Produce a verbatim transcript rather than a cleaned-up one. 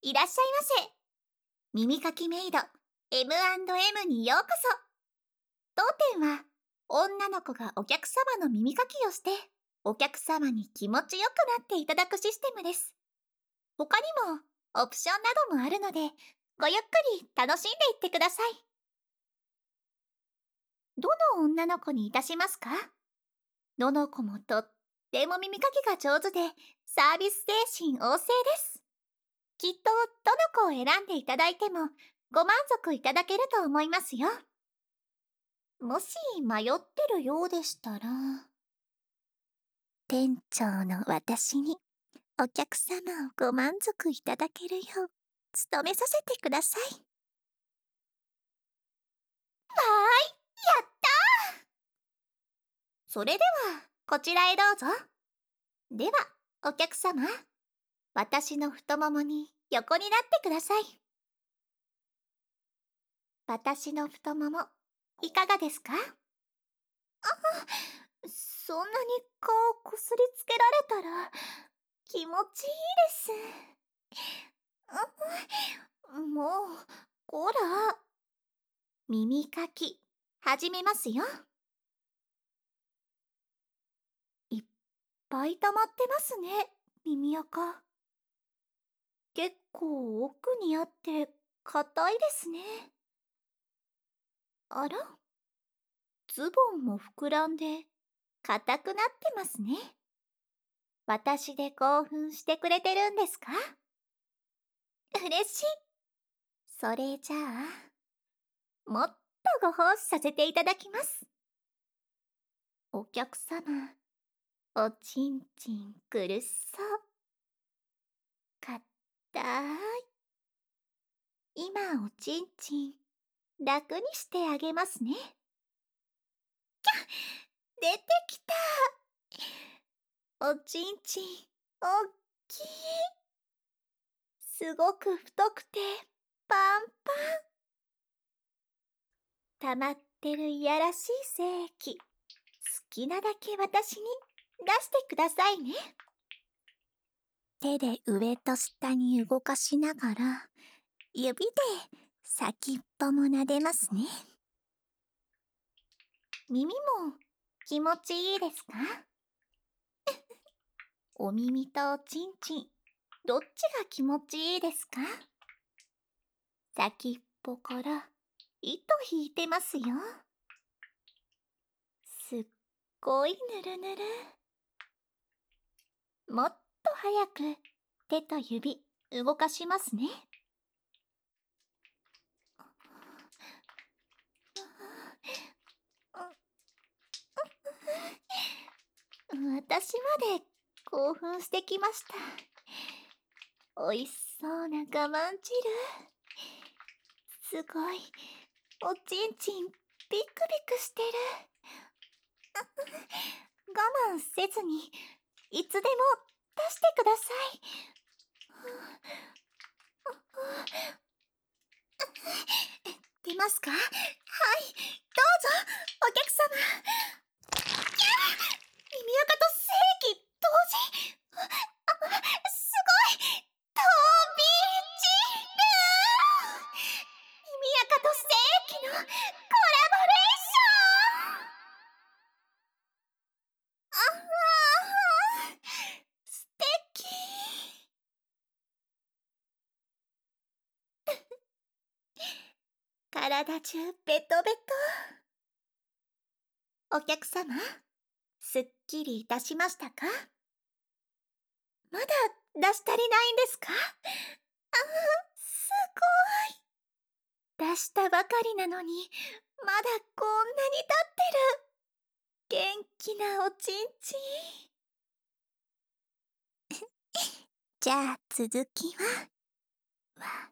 いらっしゃいませ。耳かきメイド エムアンドエム にようこそ。当店は女の子がお客様の耳かきをしてお客様に気持ちよくなっていただくシステムです。他にもオプションなどもあるので、ごゆっくり楽しんでいってください。どの女の子にいたしますか？どの子もとっても耳かきが上手でサービス精神旺盛です。きっとどの子を選んでいただいてもご満足いただけると思いますよ。もし迷ってるようでしたら、店長の私にお客様をご満足いただけるよう努めさせてください。はーい、やったー。それではこちらへどうぞ。ではお客様、私の太ももに横になってください。私の太ももいかがですか？あ、そんなに顔こすりつけられたら気持ちいいです。あ、もう、こら。耳かき始めますよ。いっぱい溜まってますね、耳垢。結構奥にあって硬いですね。あら、ズボンも膨らんで硬くなってますね。私で興奮してくれてるんですか？嬉しい。それじゃあ、もっとご奉仕させていただきます。お客様、おちんちん苦しそう。かったーい。今おちんちん楽にしてあげますね。キャッ、出てきた。おちんちんおっきい。すごく太くてパンパン。溜まってるいやらしい精液、好きなだけ私に出してくださいね。手で上と下に動かしながら指で先っぽも撫でますね。耳も気持ちいいですか？お耳とおちんちん、どっちが気持ちいいですか？先っぽから糸引いてますよ。すっごいぬるぬる。もっと早く手と指動かしますね。私まで興奮してきました。おいしそうな我慢汁。すごい、おちんちんビクビクしてる。我慢せずにいつでも出してください。出ますか？はい、どうぞお客様。耳垢と精液同時。すごい、飛び散る。耳垢と精液のコラボレーション。ああ、素敵。体中ベトベト。お客様、すっきりいたしましたか？まだ出し足りないんですか？ああ、すごい。出したばかりなのにまだこんなに立ってる。元気なおちんちん。じゃあ続きはわ